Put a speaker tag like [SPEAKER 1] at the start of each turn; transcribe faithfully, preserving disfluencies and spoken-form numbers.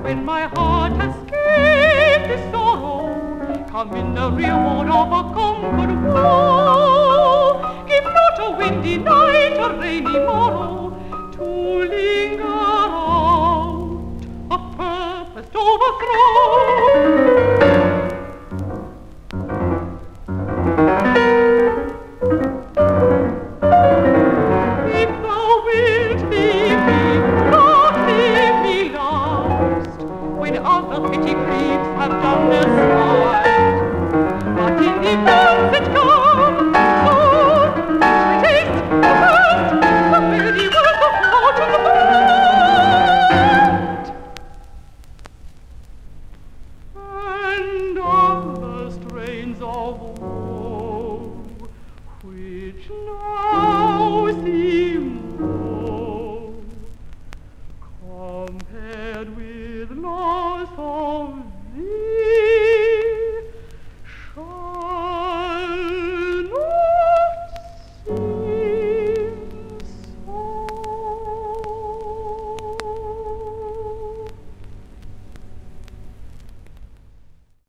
[SPEAKER 1] when my heart has escaped this sorrow, come in the reward of a conquered woe. Give not a windy night, a rainy morrow, to linger out a purposed overthrow. Other petty griefs have done their smile, but in the events that come, oh, I taste the first, the very worth of fortune and of the strains of woe, which now seem low, compared with loss of thee.